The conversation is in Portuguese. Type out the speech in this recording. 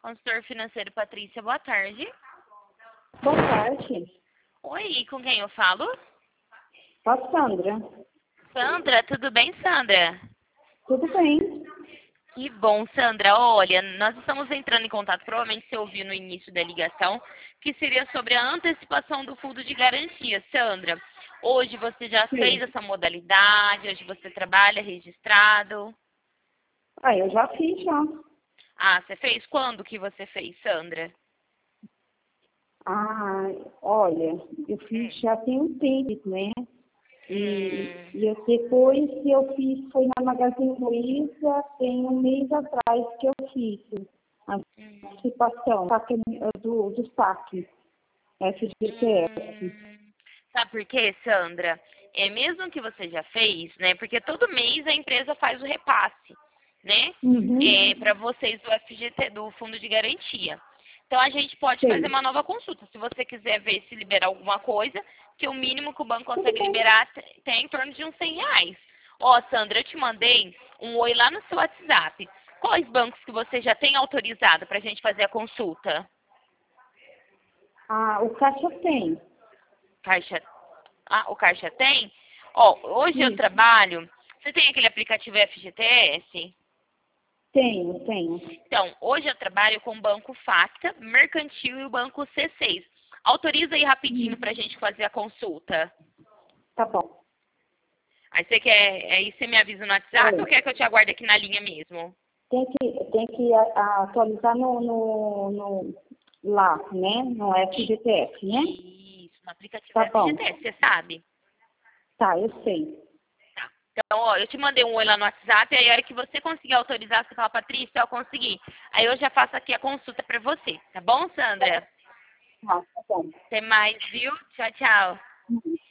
Consultor financeiro Patrícia, boa tarde. Boa tarde. Oi, com quem eu falo? A Sandra. Sandra, tudo bem, Sandra? Tudo bem? Que bom, Sandra. Olha, nós estamos entrando em contato, provavelmente você ouviu no início da ligação, que seria sobre a antecipação do fundo de garantia. Sandra, hoje você já fez Sim. essa modalidade, hoje você trabalha registrado. Eu já fiz já. Ah, você fez? Quando que você fez, Sandra? Olha, eu fiz já tem um tempo, né? E Hum, depois que eu fiz, foi na Magazine Luiza, tem um mês atrás que eu fiz a antecipação do saque, FGTS. Sabe por quê, Sandra? É mesmo que você já fez, né? Porque todo mês a empresa faz o repasse, né? Uhum. Para vocês do FGT, do Fundo de Garantia. Então a gente pode fazer Sei. uma nova consulta. Se você quiser ver se liberar alguma coisa, que o mínimo que o banco Tudo consegue bem. liberar tem em torno de uns R$ 100. Ó, Sandra, eu te mandei um oi lá no seu WhatsApp. Quais bancos que você já tem autorizado para a gente fazer a consulta? O Caixa tem. Caixa. Ah, o Caixa tem? Ó, hoje eu Isso. trabalho. Você tem aquele aplicativo FGTS? Tenho. Então, hoje eu trabalho com o Banco Facta, Mercantil e o Banco C6. Autoriza aí rapidinho pra gente fazer a consulta. Tá bom. Aí você quer, aí você me avisa no WhatsApp ou Oi. quer que eu te aguarde aqui na linha mesmo? Tem que atualizar lá, né? No FGTS, né? Isso, no aplicativo Tá bom. FGTS, você sabe? Tá, eu sei. Tá. Então, ó, eu te mandei um oi lá no WhatsApp, aí a hora que você conseguir autorizar, você fala, Patrícia, eu consegui. Aí eu já faço aqui a consulta pra você, tá bom, Sandra? Tá bom. Até mais, viu? Tchau, tchau.